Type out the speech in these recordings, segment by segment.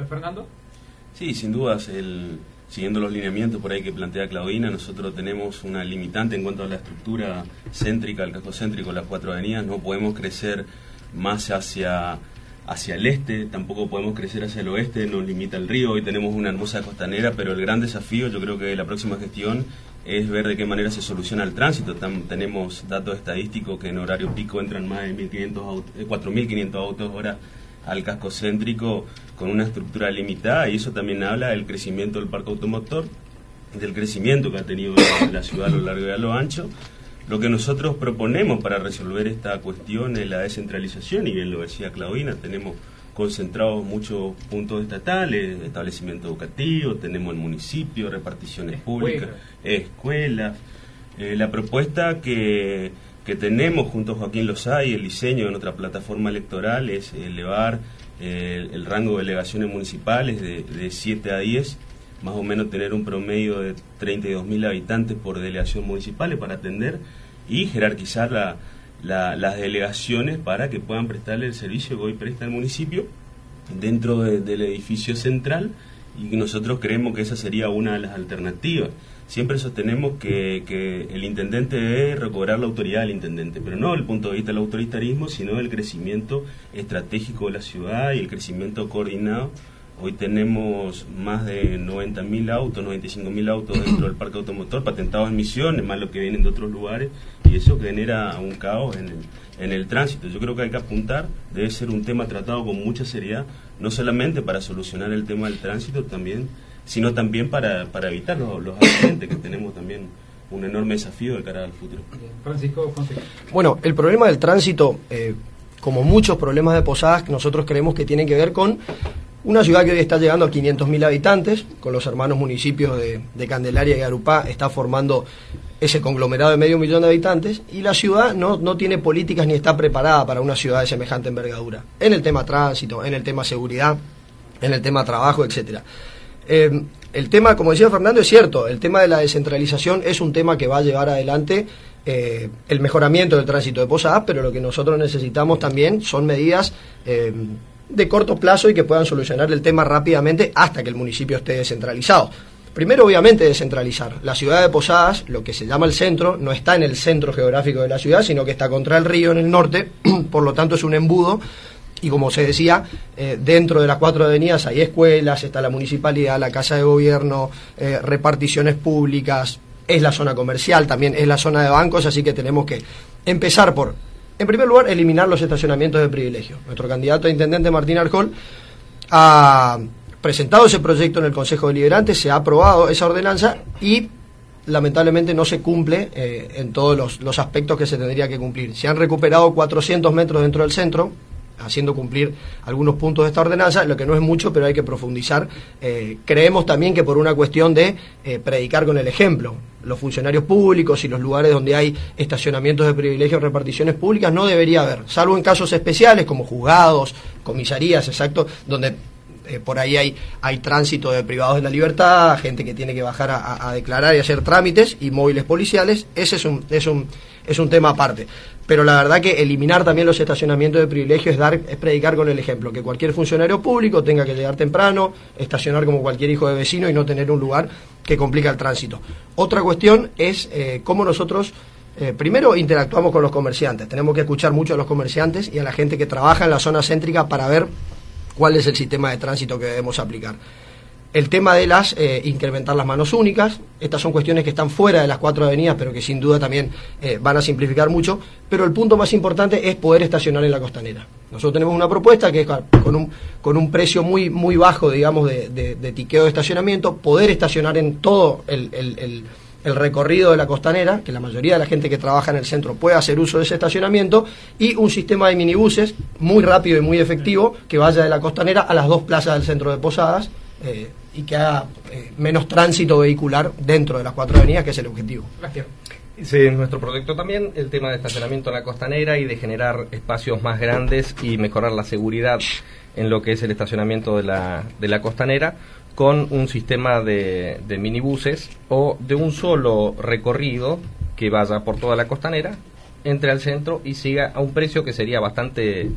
Fernando. Sí, sin dudas, siguiendo los lineamientos por ahí que plantea Claudina, nosotros tenemos una limitante en cuanto a la estructura céntrica, el casco céntrico, las 4 avenidas. No podemos crecer más hacia el este, tampoco podemos crecer hacia el oeste, nos limita el río. Hoy tenemos una hermosa costanera, pero el gran desafío, yo creo que la próxima gestión es ver de qué manera se soluciona el tránsito. Tenemos datos estadísticos que en horario pico entran más de 4.500 autos hora al casco céntrico con una estructura limitada, y eso también habla del crecimiento del parque automotor, del crecimiento que ha tenido la ciudad a lo largo y a lo ancho. Lo que nosotros proponemos para resolver esta cuestión es la descentralización, y bien lo decía Claudina, tenemos concentrados muchos puntos estatales, establecimientos educativos, tenemos el municipio, reparticiones públicas, escuelas. La propuesta que tenemos junto a Joaquín Lozada y el diseño de nuestra plataforma electoral es elevar el rango de delegaciones municipales de 7 a 10, más o menos tener un promedio de 32.000 habitantes por delegación municipal para atender y jerarquizar las delegaciones para que puedan prestarle el servicio que hoy presta el municipio dentro del edificio central, y nosotros creemos que esa sería una de las alternativas. Siempre sostenemos que el intendente debe recobrar la autoridad del intendente, pero no desde el punto de vista del autoritarismo, sino del crecimiento estratégico de la ciudad y el crecimiento coordinado. Hoy tenemos más de 90.000 autos, 95.000 autos dentro del parque automotor patentados en Misiones, más lo que vienen de otros lugares, y eso genera un caos en el tránsito. Yo creo que hay que apuntar, debe ser un tema tratado con mucha seriedad, no solamente para solucionar el tema del tránsito sino también para evitar los accidentes, que tenemos también un enorme desafío de cara al futuro. Francisco Fonseca. Bueno, el problema del tránsito, como muchos problemas de Posadas, nosotros creemos que tiene que ver con una ciudad que hoy está llegando a 500.000 habitantes, con los hermanos municipios de Candelaria y Garupá, está formando ese conglomerado de 500.000 de habitantes, y la ciudad no tiene políticas ni está preparada para una ciudad de semejante envergadura, en el tema tránsito, en el tema seguridad, en el tema trabajo, etcétera. El tema, como decía Fernando, es cierto, el tema de la descentralización es un tema que va a llevar adelante el mejoramiento del tránsito de Posadas, pero lo que nosotros necesitamos también son medidas de corto plazo y que puedan solucionar el tema rápidamente hasta que el municipio esté descentralizado. Primero, obviamente, descentralizar. La ciudad de Posadas, lo que se llama el centro, no está en el centro geográfico de la ciudad, sino que está contra el río en el norte, por lo tanto es un embudo. Y como se decía, dentro de las 4 avenidas hay escuelas, está la municipalidad, la casa de gobierno, reparticiones públicas, es la zona comercial, también es la zona de bancos, así que tenemos que empezar por, en primer lugar, eliminar los estacionamientos de privilegio. Nuestro candidato a intendente, Martín Arjol, ha presentado ese proyecto en el Consejo Deliberante, se ha aprobado esa ordenanza y lamentablemente no se cumple en todos los aspectos que se tendría que cumplir. Se han recuperado 400 metros dentro del centro, haciendo cumplir algunos puntos de esta ordenanza, lo que no es mucho, pero hay que profundizar. Creemos también que por una cuestión de predicar con el ejemplo, los funcionarios públicos y los lugares donde hay estacionamientos de privilegio o reparticiones públicas no debería haber, salvo en casos especiales como juzgados, comisarías, exacto, donde por ahí hay tránsito de privados de la libertad, gente que tiene que bajar a declarar y hacer trámites, y móviles policiales. Ese es un tema aparte. Pero la verdad que eliminar también los estacionamientos de privilegio es predicar con el ejemplo, que cualquier funcionario público tenga que llegar temprano, estacionar como cualquier hijo de vecino y no tener un lugar que complica el tránsito. Otra cuestión es cómo nosotros primero interactuamos con los comerciantes. Tenemos que escuchar mucho a los comerciantes y a la gente que trabaja en la zona céntrica para ver cuál es el sistema de tránsito que debemos aplicar. El tema de incrementar las manos únicas, estas son cuestiones que están fuera de las 4 avenidas, pero que sin duda también van a simplificar mucho, pero el punto más importante es poder estacionar en la costanera. Nosotros tenemos una propuesta que es con un precio muy, muy bajo, digamos, de tiqueo de estacionamiento, poder estacionar en todo el recorrido de la costanera, que la mayoría de la gente que trabaja en el centro pueda hacer uso de ese estacionamiento, y un sistema de minibuses muy rápido y muy efectivo que vaya de la costanera a las 2 plazas del centro de Posadas, y que haga menos tránsito vehicular dentro de las 4 avenidas, que es el objetivo. Gracias. Sí, en nuestro proyecto también el tema de estacionamiento en la costanera y de generar espacios más grandes y mejorar la seguridad en lo que es el estacionamiento de la costanera, con un sistema de minibuses o de un solo recorrido que vaya por toda la costanera, entre al centro y siga a un precio que sería bastante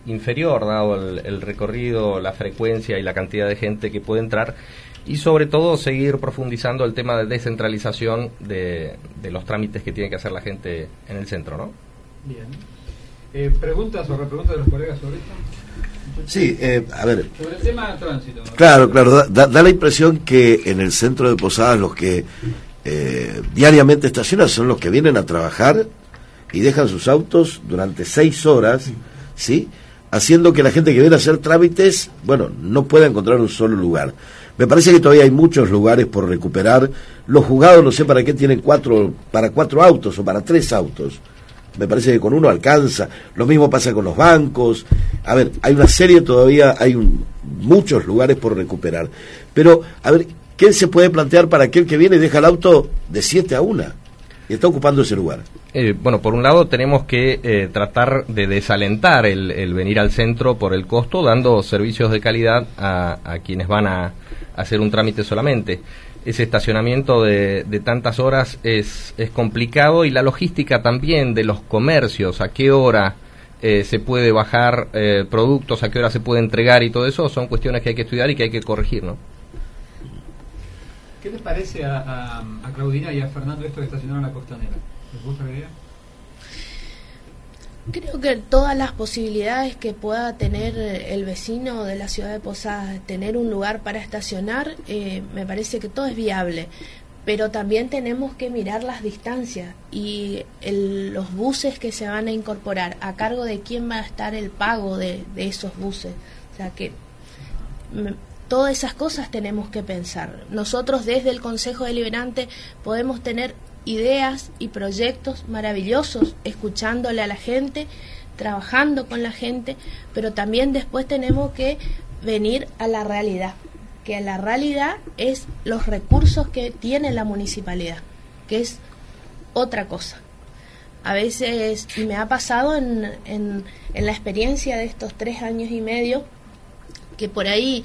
inferior, dado el recorrido, la frecuencia y la cantidad de gente que puede entrar, y sobre todo seguir profundizando el tema de descentralización de los trámites que tiene que hacer la gente en el centro, ¿no? Bien. ¿Preguntas o repreguntas de los colegas sobre esto? Sí, a ver. Sobre el tema del tránsito. Claro, da la impresión que en el centro de Posadas los que diariamente estacionan son los que vienen a trabajar y dejan sus autos durante 6 horas, ¿sí? Haciendo que la gente que viene a hacer trámites, bueno, no pueda encontrar un solo lugar. Me parece que todavía hay muchos lugares por recuperar. Los juzgados, no sé para qué tienen para 4 autos o para 3 autos. Me parece que con uno alcanza. Lo mismo pasa con los bancos. A ver, hay una serie todavía, muchos lugares por recuperar. Pero, a ver, ¿qué se puede plantear para aquel que viene y deja el auto de 7 a 1 y está ocupando ese lugar? Bueno, por un lado tenemos que tratar de desalentar el venir al centro por el costo, dando servicios de calidad a quienes van a hacer un trámite solamente. Ese estacionamiento de tantas horas es complicado, y la logística también de los comercios, a qué hora se puede bajar productos, a qué hora se puede entregar y todo eso, son cuestiones que hay que estudiar y que hay que corregir, ¿no? ¿Qué les parece a Claudina y a Fernando esto de estacionar en la Costanera? ¿Les gusta la idea? Creo que todas las posibilidades que pueda tener el vecino de la ciudad de Posadas, tener un lugar para estacionar, me parece que todo es viable, pero también tenemos que mirar las distancias y los buses que se van a incorporar, a cargo de quién va a estar el pago de esos buses. O sea que todas esas cosas tenemos que pensar. Nosotros desde el Consejo Deliberante podemos tener ideas y proyectos maravillosos, escuchándole a la gente, trabajando con la gente, pero también después tenemos que venir a la realidad, que la realidad es los recursos que tiene la municipalidad, que es otra cosa. A veces, y me ha pasado en la experiencia de estos 3 años y medio, que por ahí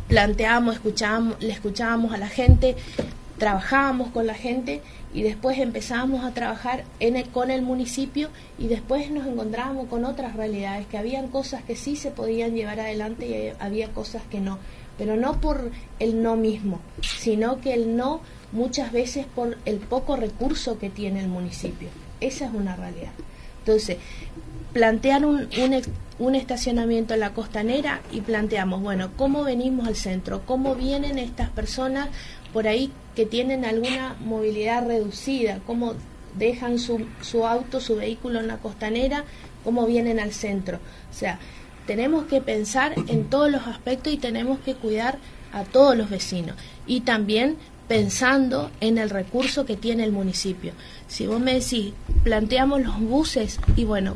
le escuchábamos a la gente, trabajábamos con la gente, y después empezábamos a trabajar con el municipio, y después nos encontrábamos con otras realidades, que habían cosas que sí se podían llevar adelante y había cosas que no, pero no por el no mismo, sino que el no muchas veces por el poco recurso que tiene el municipio. Esa es una realidad. Entonces, plantear un estacionamiento en la Costanera, y planteamos, bueno, ¿cómo venimos al centro? ¿Cómo vienen estas personas por ahí que tienen alguna movilidad reducida? ¿Cómo dejan su auto, su vehículo en la Costanera? ¿Cómo vienen al centro? O sea, tenemos que pensar en todos los aspectos y tenemos que cuidar a todos los vecinos. Y también pensando en el recurso que tiene el municipio. Si vos me decís, planteamos los buses, y bueno,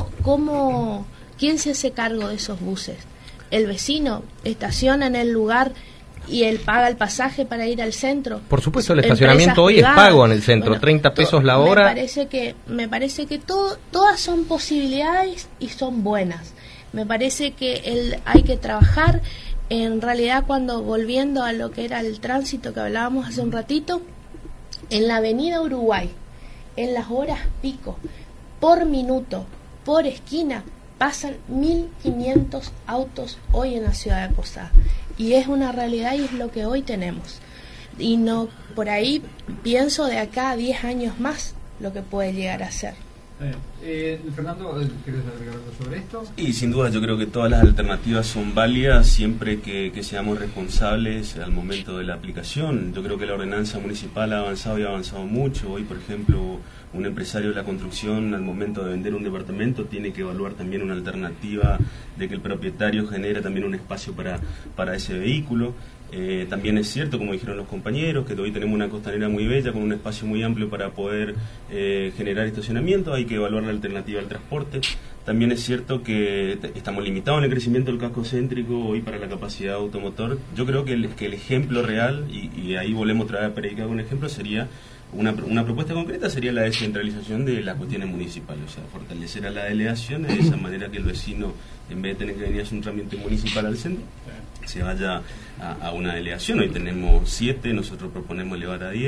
¿quién se hace cargo de esos buses? ¿El vecino estaciona en el lugar y él paga el pasaje para ir al centro? Por supuesto, el estacionamiento hoy es pago en el centro, bueno, 30 pesos la hora. Me parece que todas son posibilidades y son buenas. Me parece que hay que trabajar. En realidad, volviendo a lo que era el tránsito que hablábamos hace un ratito, en la avenida Uruguay, en las horas pico, por minuto, por esquina, pasan 1.500 autos hoy en la ciudad de Posadas. Y es una realidad y es lo que hoy tenemos. Y no, por ahí pienso de acá a 10 años más lo que puede llegar a ser. Fernando, ¿quieres agregar algo sobre esto? Y sin duda yo creo que todas las alternativas son válidas siempre que seamos responsables al momento de la aplicación. Yo creo que la ordenanza municipal ha avanzado y ha avanzado mucho. Hoy, por ejemplo, un empresario de la construcción al momento de vender un departamento tiene que evaluar también una alternativa de que el propietario genere también un espacio para ese vehículo. También es cierto, como dijeron los compañeros, que hoy tenemos una costanera muy bella con un espacio muy amplio para poder generar estacionamiento. Hay que evaluar la alternativa al transporte. También es cierto que estamos limitados en el crecimiento del casco céntrico hoy para la capacidad automotor. Yo creo que el ejemplo real, y ahí volvemos otra vez a predicar un ejemplo, sería una propuesta concreta, sería la descentralización de las cuestiones municipales, o sea, fortalecer a la delegación de esa manera que el vecino, en vez de tener que venir a hacer un trámite municipal al centro, se vaya a una delegación. Hoy tenemos 7, nosotros proponemos elevar a 10.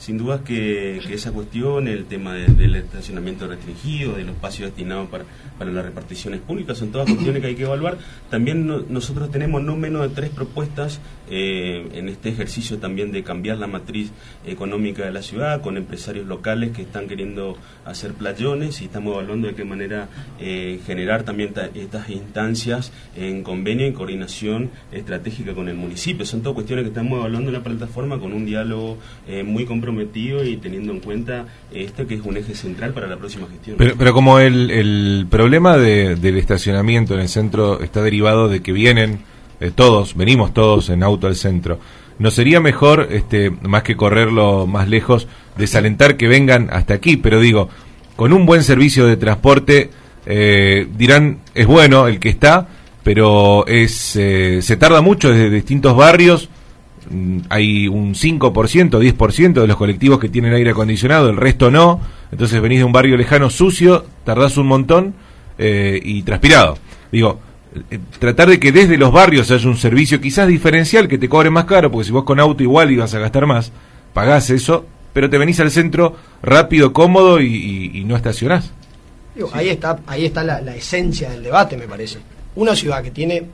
Sin duda que esa cuestión, el tema del estacionamiento restringido, de los espacios destinados para las reparticiones públicas, son todas cuestiones que hay que evaluar. También nosotros tenemos no menos de 3 propuestas en este ejercicio también de cambiar la matriz económica de la ciudad, con empresarios locales que están queriendo hacer playones, y estamos evaluando de qué manera generar también estas instancias en convenio y coordinación estratégica con el municipio. Son todas cuestiones que estamos evaluando en la plataforma con un diálogo muy comprometido y teniendo en cuenta esto que es un eje central para la próxima gestión. Pero como el problema del estacionamiento en el centro está derivado de que venimos todos en auto al centro, ¿no sería mejor, más que correrlo más lejos, desalentar que vengan hasta aquí? Pero digo, con un buen servicio de transporte, dirán, es bueno el que está, pero se tarda mucho desde distintos barrios. Hay un 5%, 10% de los colectivos que tienen aire acondicionado, el resto no. Entonces venís de un barrio lejano sucio, tardás un montón y transpirado. Digo, tratar de que desde los barrios haya un servicio quizás diferencial que te cobre más caro, porque si vos con auto igual ibas a gastar más, pagás eso, pero te venís al centro rápido, cómodo y no estacionás. Digo, sí. Ahí está la esencia del debate, me parece. Una ciudad que tiene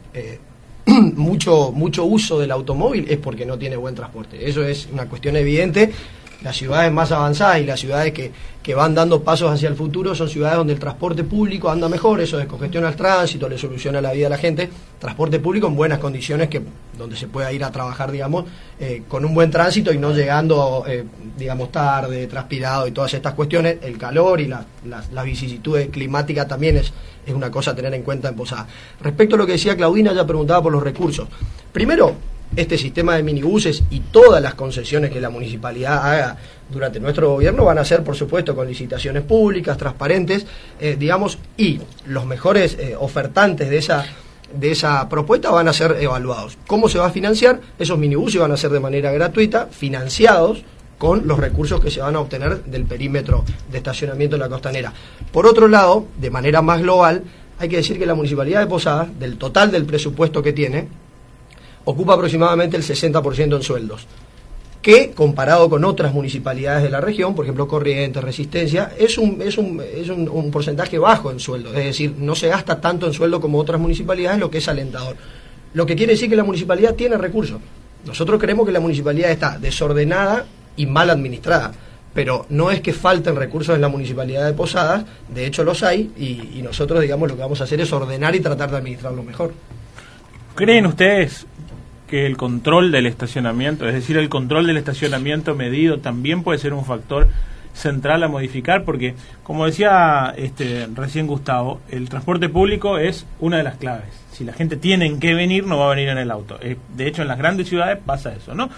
mucho uso del automóvil es porque no tiene buen transporte. Eso es una cuestión evidente. Las ciudades más avanzadas y las ciudades que van dando pasos hacia el futuro son ciudades donde el transporte público anda mejor. Eso descongestiona el tránsito, le soluciona la vida a la gente. Transporte público en buenas condiciones, donde se pueda ir a trabajar, digamos, con un buen tránsito y no llegando, digamos, tarde, transpirado y todas estas cuestiones. El calor y las vicisitudes climáticas también es una cosa a tener en cuenta en Posadas. Respecto a lo que decía Claudina, ya preguntaba por los recursos. Primero, este sistema de minibuses y todas las concesiones que la municipalidad haga durante nuestro gobierno van a ser, por supuesto, con licitaciones públicas, transparentes, digamos, y los mejores ofertantes de esa propuesta van a ser evaluados. ¿Cómo se va a financiar? Esos minibuses van a ser de manera gratuita, financiados con los recursos que se van a obtener del perímetro de estacionamiento en la Costanera. Por otro lado, de manera más global, hay que decir que la Municipalidad de Posadas, del total del presupuesto que tiene, ocupa aproximadamente el 60% en sueldos, que comparado con otras municipalidades de la región, por ejemplo Corrientes, Resistencia, es un porcentaje bajo en sueldos, es decir, no se gasta tanto en sueldo como otras municipalidades, lo que es alentador. Lo que quiere decir que la municipalidad tiene recursos. Nosotros creemos que la municipalidad está desordenada y mal administrada, pero no es que falten recursos en la municipalidad de Posadas, de hecho los hay, y nosotros, digamos, lo que vamos a hacer es ordenar y tratar de administrarlo mejor. ¿Creen ustedes que el control del estacionamiento, es decir, el control del estacionamiento medido, también puede ser un factor central a modificar? Porque, como decía recién Gustavo, el transporte público es una de las claves. Si la gente tiene que venir, no va a venir en el auto. De hecho, en las grandes ciudades pasa eso, ¿no?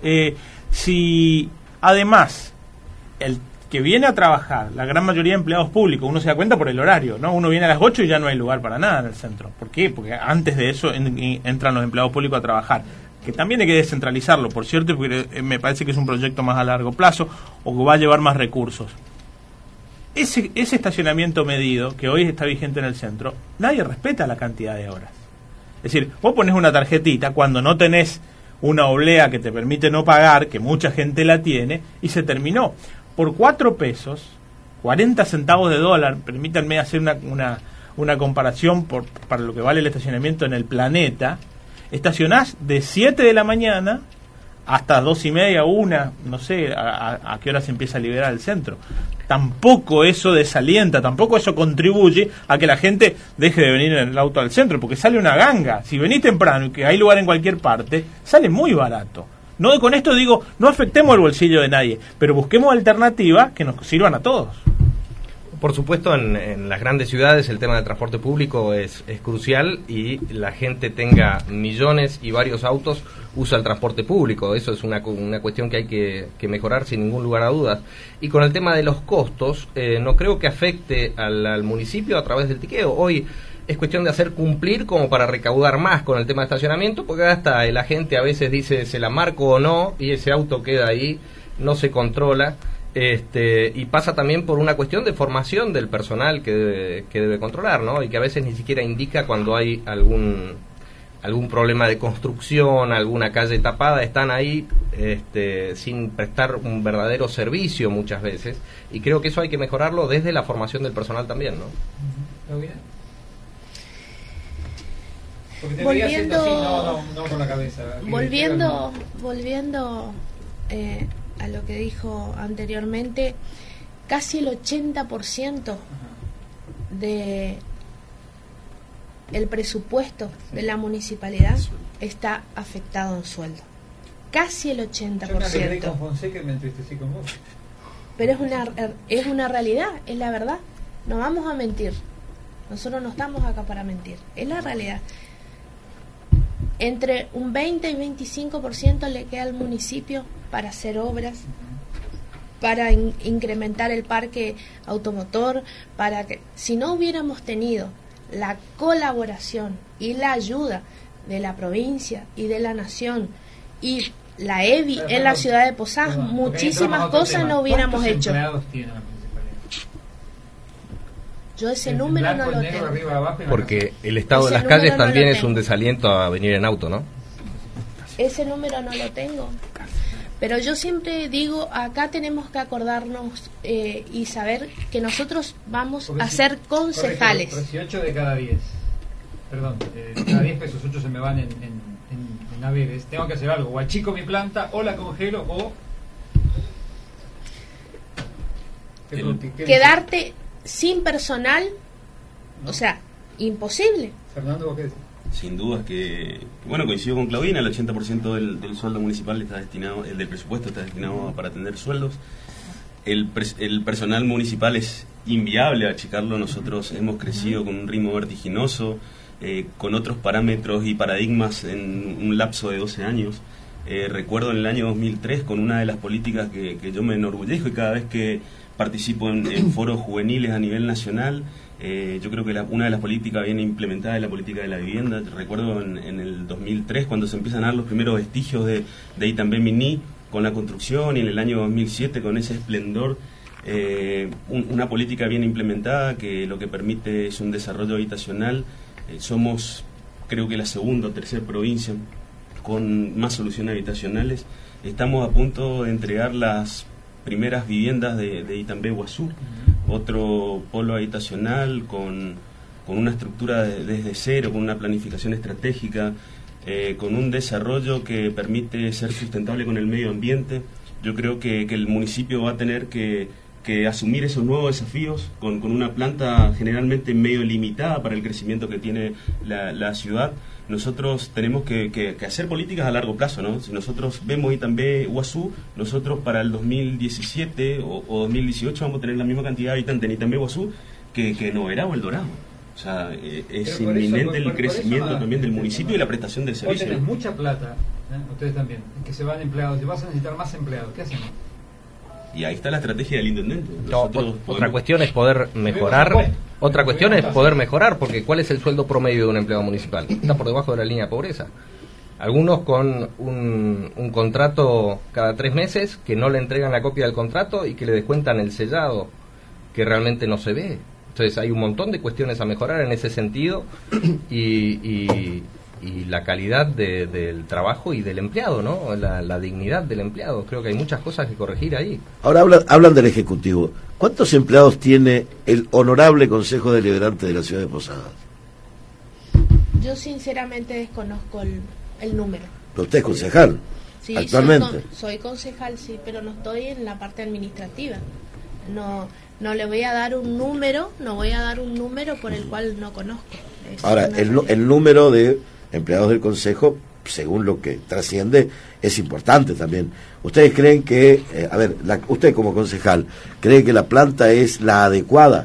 Si además el que viene a trabajar, la gran mayoría de empleados públicos, uno se da cuenta por el horario, ¿no? Uno viene a las 8 y ya no hay lugar para nada en el centro. ¿Por qué? Porque antes de eso entran los empleados públicos a trabajar. Que también hay que descentralizarlo, por cierto, porque me parece que es un proyecto más a largo plazo o que va a llevar más recursos. Ese estacionamiento medido, que hoy está vigente en el centro, nadie respeta la cantidad de horas. Es decir, vos pones una tarjetita cuando no tenés una oblea que te permite no pagar, que mucha gente la tiene, y se terminó. Por 4 pesos, 40 centavos de dólar, permítanme hacer una comparación para lo que vale el estacionamiento en el planeta, estacionás de 7 de la mañana hasta 2:30, 1, no sé a qué hora se empieza a liberar el centro. Tampoco eso desalienta, tampoco eso contribuye a que la gente deje de venir en el auto al centro, porque sale una ganga. Si venís temprano y que hay lugar en cualquier parte, sale muy barato. No, con esto digo, no afectemos el bolsillo de nadie, pero busquemos alternativas que nos sirvan a todos. Por supuesto, en las grandes ciudades el tema del transporte público es crucial, y la gente tenga millones y varios autos, usa el transporte público. Eso es una cuestión que hay que mejorar sin ningún lugar a dudas. Y con el tema de los costos, no creo que afecte al municipio a través del tiqueo. Hoy es cuestión de hacer cumplir como para recaudar más con el tema de estacionamiento, porque hasta el agente a veces dice se la marco o no, y ese auto queda ahí, no se controla. Y pasa también por una cuestión de formación del personal que debe controlar, ¿no? Y que a veces ni siquiera indica cuando hay algún algún problema de construcción, alguna calle tapada, están ahí sin prestar un verdadero servicio muchas veces, y creo que eso hay que mejorarlo desde la formación del personal también, ¿no? ¿Está bien? Volviendo a lo que dijo anteriormente, casi el 80% de el presupuesto de la municipalidad está afectado en sueldo. Casi el 80%. Yo me quedé con Fonseca y me entristecí con vos. Pero es una realidad, es la verdad. No vamos a mentir. Nosotros no estamos acá para mentir. Es la realidad. Entre un 20 y 25% le queda al municipio para hacer obras, para incrementar el parque automotor, para que si no hubiéramos tenido la colaboración y la ayuda de la provincia y de la nación y la EBI en la ciudad de Posadas, muchísimas cosas no hubiéramos hecho. Yo ese número no lo tengo. Porque el estado de las calles también es un desaliento a venir en auto, ¿no? Ese número no lo tengo. Pero yo siempre digo, acá tenemos que acordarnos y saber que nosotros vamos a ser concejales. Pero si 8 de cada 10, perdón, cada 10 pesos 8 se me van en haberes, tengo que hacer algo, o achico mi planta, o la congelo, o... Quedarte sin personal, o sea, imposible. Fernando, ¿vos qué decís? Sin duda que bueno, coincido con Claudina, el 80% del sueldo municipal está destinado, el del presupuesto está destinado para atender sueldos. El personal municipal es inviable achicarlo. Nosotros hemos crecido con un ritmo vertiginoso, con otros parámetros y paradigmas en un lapso de 12 años. Recuerdo en el año 2003 con una de las políticas que yo me enorgullezco, y cada vez que participo en foros juveniles a nivel nacional, yo creo que una de las políticas bien implementadas es la política de la vivienda. Recuerdo en el 2003 cuando se empiezan a dar los primeros vestigios de Itambé Miní con la construcción, y en el año 2007 con ese esplendor, una política bien implementada que lo que permite es un desarrollo habitacional. Somos, creo que la segunda o tercera provincia con más soluciones habitacionales. Estamos a punto de entregar las primeras viviendas de Itambé Guazú, otro polo habitacional con una estructura desde cero, con una planificación estratégica, con un desarrollo que permite ser sustentable con el medio ambiente. Yo creo que el municipio va a tener que asumir esos nuevos desafíos con una planta generalmente medio limitada para el crecimiento que tiene la ciudad. Nosotros tenemos que hacer políticas a largo plazo, ¿no? Si nosotros vemos Itambé Guazú, nosotros para el 2017 o 2018 vamos a tener la misma cantidad de habitantes en Itambé Guazú que en Oberá o El Dorado. O sea, es inminente el crecimiento también del municipio y la prestación del servicio. Vos tenés mucha plata, ustedes también, que se van empleados, y vas a necesitar más empleados. ¿Qué hacemos? Y ahí está la estrategia del intendente. Otra cuestión es poder mejorar. Otra cuestión es poder mejorar, porque ¿cuál es el sueldo promedio de un empleado municipal? Está por debajo de la línea de pobreza. Algunos con un contrato cada 3 meses, que no le entregan la copia del contrato y que le descuentan el sellado, que realmente no se ve. Entonces hay un montón de cuestiones a mejorar en ese sentido, y la calidad del trabajo y del empleado, ¿no? La dignidad del empleado. Creo que hay muchas cosas que corregir ahí. Ahora hablan del Ejecutivo. ¿Cuántos empleados tiene el honorable Consejo Deliberante de la Ciudad de Posadas? Yo sinceramente desconozco el número. ¿Pero usted es concejal? Sí, actualmente. Soy concejal, sí, pero no estoy en la parte administrativa. No le voy a dar un número, por el cual no conozco. Ahora, el número de empleados del Consejo, según lo que trasciende, es importante también. ¿Ustedes creen que, usted como concejal, cree que la planta es la adecuada?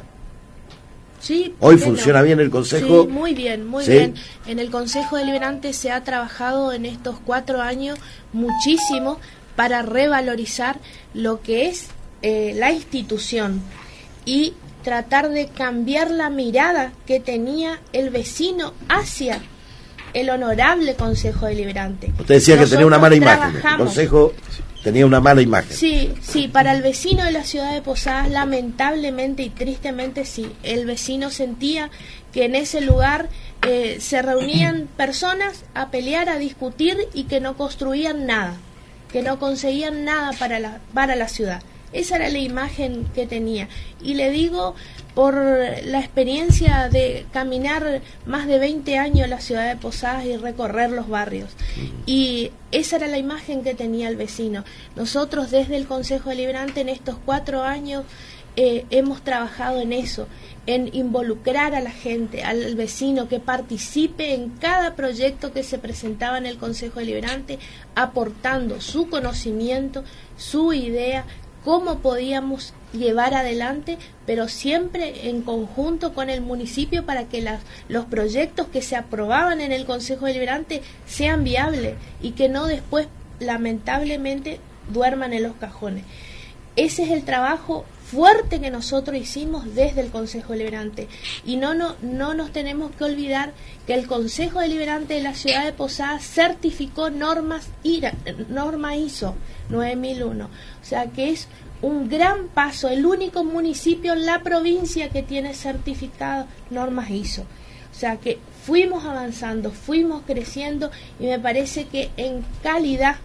Sí. ¿Hoy funciona bien el Consejo? Sí, muy bien, muy ¿Sí? bien. En el Consejo Deliberante se ha trabajado en estos 4 años muchísimo para revalorizar lo que es la institución y tratar de cambiar la mirada que tenía el vecino hacia el honorable Consejo Deliberante. Usted decía que tenía una mala imagen. El Consejo tenía una mala imagen. Sí, para el vecino de la ciudad de Posadas, lamentablemente y tristemente sí, el vecino sentía que en ese lugar se reunían personas a pelear, a discutir y que no construían nada, que no conseguían nada para la ciudad. Esa era la imagen que tenía. Y le digo, por la experiencia de caminar más de 20 años en la ciudad de Posadas y recorrer los barrios. Y esa era la imagen que tenía el vecino. Nosotros desde el Consejo Deliberante en estos 4 años hemos trabajado en eso, en involucrar a la gente, al vecino, que participe en cada proyecto que se presentaba en el Consejo Deliberante, aportando su conocimiento, su idea, cómo podíamos llevar adelante, pero siempre en conjunto con el municipio para que los proyectos que se aprobaban en el Consejo Deliberante sean viables y que no después, lamentablemente, duerman en los cajones. Ese es el trabajo fuerte que nosotros hicimos desde el Consejo Deliberante, y no nos tenemos que olvidar que el Consejo Deliberante de la ciudad de Posadas certificó norma ISO 9001, o sea que es un gran paso, el único municipio en la provincia que tiene certificado normas ISO, o sea que fuimos avanzando, fuimos creciendo, y me parece que en calidad,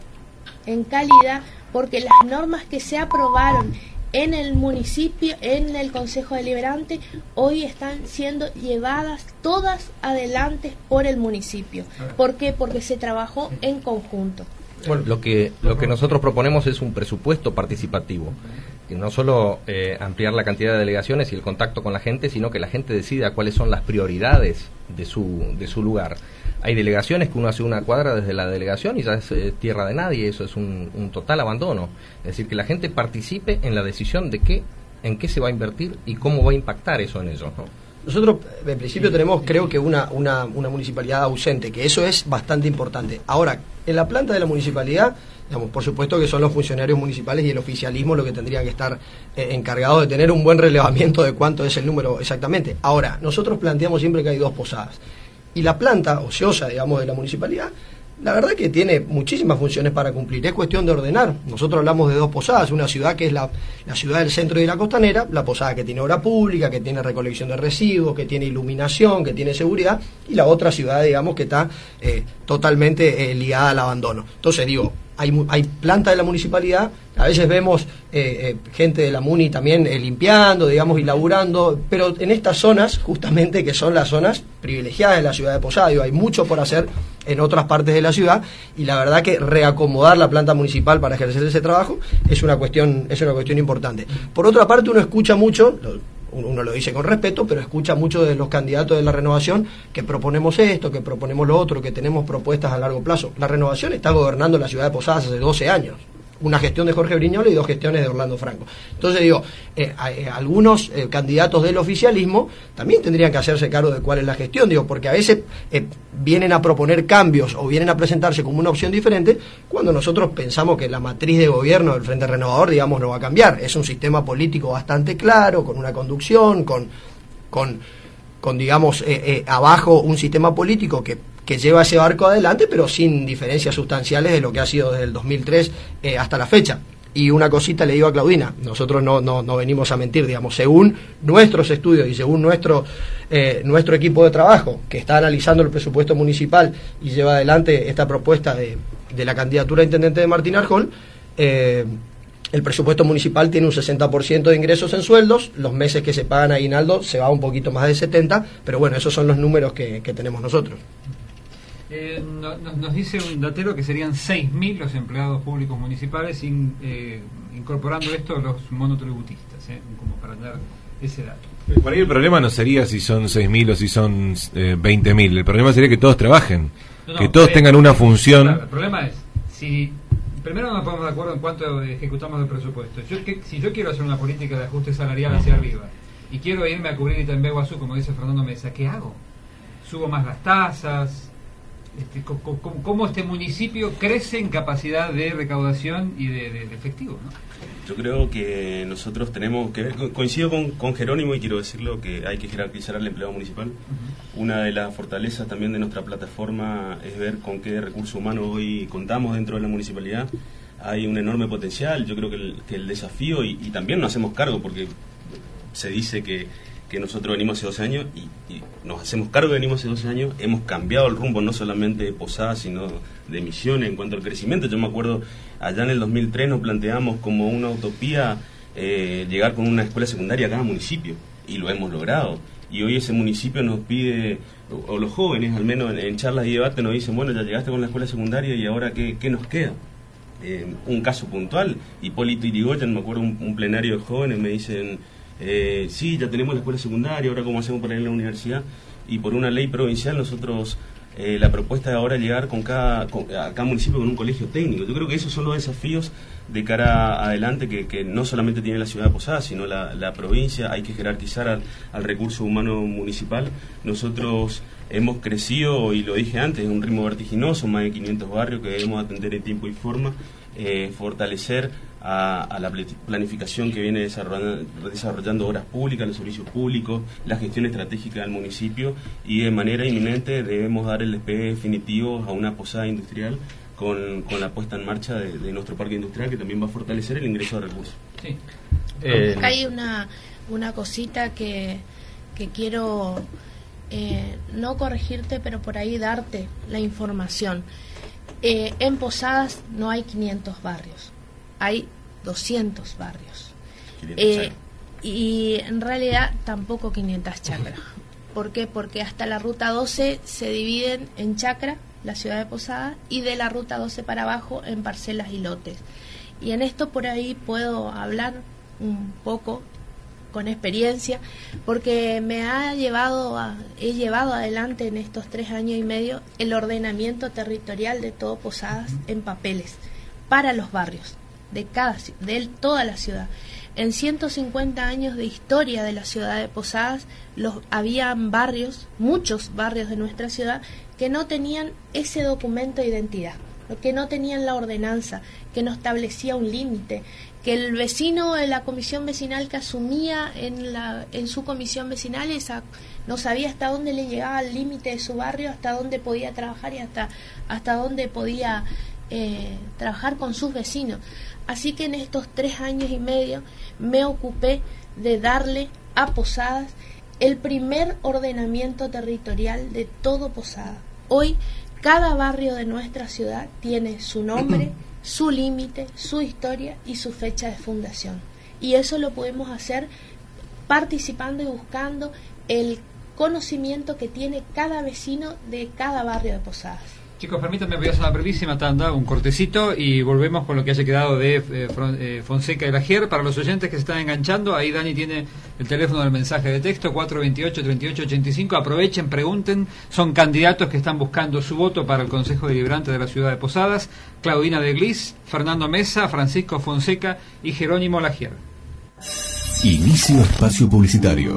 porque las normas que se aprobaron en el municipio, en el Consejo Deliberante, hoy están siendo llevadas todas adelante por el municipio. ¿Por qué? Porque se trabajó en conjunto. Bueno, lo que nosotros proponemos es un presupuesto participativo, que no solo ampliar la cantidad de delegaciones y el contacto con la gente, sino que la gente decida cuáles son las prioridades de su lugar. Hay delegaciones que uno hace una cuadra desde la delegación y ya es tierra de nadie, eso es un total abandono. Es decir, que la gente participe en la decisión de en qué se va a invertir y cómo va a impactar eso en ellos, ¿no? Nosotros, en principio, tenemos, creo que una municipalidad ausente, que eso es bastante importante. Ahora, en la planta de la municipalidad, digamos, por supuesto que son los funcionarios municipales y el oficialismo lo que tendrían que estar encargados de tener un buen relevamiento de cuánto es el número exactamente. Ahora, nosotros planteamos siempre que hay 2 posadas. Y la planta ociosa, digamos, de la municipalidad, la verdad que tiene muchísimas funciones para cumplir. Es cuestión de ordenar. Nosotros hablamos de 2 posadas. Una ciudad que es la ciudad del centro y de la costanera, la posada que tiene obra pública, que tiene recolección de residuos, que tiene iluminación, que tiene seguridad, y la otra ciudad, digamos, que está totalmente ligada al abandono. Entonces, digo, hay planta de la municipalidad, a veces vemos gente de la MUNI también limpiando, digamos, y laburando, pero en estas zonas, justamente, que son las zonas privilegiadas de la ciudad de Posadas, digo, hay mucho por hacer en otras partes de la ciudad, y la verdad que reacomodar la planta municipal para ejercer ese trabajo es una cuestión importante. Por otra parte, uno escucha mucho, uno lo dice con respeto, pero escucha mucho de los candidatos de la Renovación que proponemos esto, que proponemos lo otro, que tenemos propuestas a largo plazo. La Renovación está gobernando la ciudad de Posadas hace 12 años. Una gestión de Jorge Brignole y 2 gestiones de Orlando Franco. Entonces digo, algunos candidatos del oficialismo también tendrían que hacerse cargo de cuál es la gestión, digo, porque a veces vienen a proponer cambios o vienen a presentarse como una opción diferente, cuando nosotros pensamos que la matriz de gobierno del Frente Renovador, digamos, no va a cambiar. Es un sistema político bastante claro, con una conducción, con digamos, abajo un sistema político que lleva ese barco adelante, pero sin diferencias sustanciales de lo que ha sido desde el 2003 hasta la fecha. Y una cosita le digo a Claudina, nosotros no venimos a mentir, digamos, según nuestros estudios y según nuestro equipo de trabajo, que está analizando el presupuesto municipal y lleva adelante esta propuesta de la candidatura a intendente de Martín Arjol, el presupuesto municipal tiene un 60% de ingresos en sueldos, los meses que se pagan aguinaldo se va un poquito más de 70%, pero bueno, esos son los números que tenemos nosotros. Nos dice un datero que serían 6.000 los empleados públicos municipales, incorporando esto los monotributistas, como para dar ese dato. Por ahí el problema no sería si son 6.000 o si son 20.000, el problema sería que todos trabajen, que todos tengan una función. Claro, el problema es, si primero no nos ponemos de acuerdo en cuánto ejecutamos el presupuesto. Si yo quiero hacer una política de ajuste salarial hacia arriba y quiero irme a cubrir Itaimbe-Guazú, como dice Fernando Mesa, ¿qué hago? ¿Subo más las tasas? ¿Cómo este municipio crece en capacidad de recaudación y de efectivo, ¿no? Yo creo que nosotros tenemos que ver, coincido con Jerónimo y quiero decirlo, que hay que jerarquizar al empleado municipal. Una de las fortalezas también de nuestra plataforma es ver con qué recurso humano hoy contamos dentro de la municipalidad. hay un enorme potencial. Yo creo que el desafío, y también nos hacemos cargo, porque se dice que nosotros venimos hace 12 años y nos hacemos cargo que venimos hace 12 años, hemos cambiado el rumbo no solamente de Posadas, sino de Misiones en cuanto al crecimiento. Yo me acuerdo, allá en el 2003 nos planteamos como una utopía llegar con una escuela secundaria a cada municipio, y lo hemos logrado. Y hoy ese municipio nos pide, o los jóvenes al menos en charlas y debates nos dicen, bueno, ya llegaste con la escuela secundaria y ahora ¿qué nos queda? Un caso puntual, Hipólito Yrigoyen, me acuerdo un plenario de jóvenes, me dicen, sí, ya tenemos la escuela secundaria, ahora cómo hacemos para ir a la universidad. Y por una ley provincial nosotros, la propuesta de ahora es llegar a cada municipio con un colegio técnico. Yo creo que esos son los desafíos de cara adelante que no solamente tiene la ciudad de Posadas, sino la provincia. Hay que jerarquizar al recurso humano municipal. Nosotros hemos crecido, y lo dije antes, en un ritmo vertiginoso, más de 500 barrios que debemos atender en tiempo y forma, fortalecer a la planificación que viene desarrollando obras públicas, los servicios públicos, la gestión estratégica del municipio, y de manera inminente debemos dar el despegue definitivo a una posada industrial con la puesta en marcha de nuestro parque industrial, que también va a fortalecer el ingreso de recursos. Sí. Hay una cosita que quiero no corregirte, pero por ahí darte la información. En Posadas no hay 500 barrios, hay 200 barrios. Y en realidad tampoco 500 chacras. ¿Por qué? Porque hasta la ruta 12 se dividen en chacra, la ciudad de Posadas, y de la ruta 12 para abajo en parcelas y lotes. Y en esto por ahí puedo hablar un poco con experiencia, porque he llevado adelante en estos 3 años y medio el ordenamiento territorial de todo Posadas en papeles para los barrios de toda la ciudad. En 150 años de historia de la ciudad de Posadas, habían barrios, muchos barrios de nuestra ciudad, que no tenían ese documento de identidad, que no tenían la ordenanza, que no establecía un límite, que el vecino de la comisión vecinal que asumía en su comisión vecinal no sabía hasta dónde le llegaba el límite de su barrio, hasta dónde podía trabajar y hasta dónde podía trabajar con sus vecinos. Así que en estos 3 años y medio me ocupé de darle a Posadas el primer ordenamiento territorial de todo Posadas. Hoy cada barrio de nuestra ciudad tiene su nombre, su límite, su historia y su fecha de fundación. Y eso lo podemos hacer participando y buscando el conocimiento que tiene cada vecino de cada barrio de Posadas. Chicos, permítanme, voy a hacer una brevísima tanda, un cortecito, y volvemos con lo que haya quedado de Fonseca y Lagier. Para los oyentes que se están enganchando, ahí Dani tiene el teléfono del mensaje de texto, 428-3885. Aprovechen, pregunten. Son candidatos que están buscando su voto para el Consejo Deliberante de la ciudad de Posadas: Claudina de Glis, Fernando Mesa, Francisco Fonseca y Jerónimo Lagier. Inicio espacio publicitario.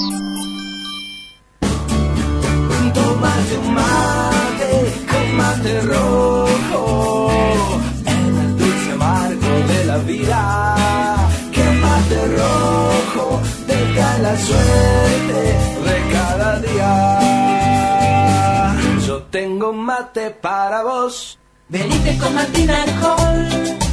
Mate rojo en el dulce marco de la vida, que mate rojo deja la suerte de cada día. Yo tengo mate para vos. Venite con Martín Alcohol.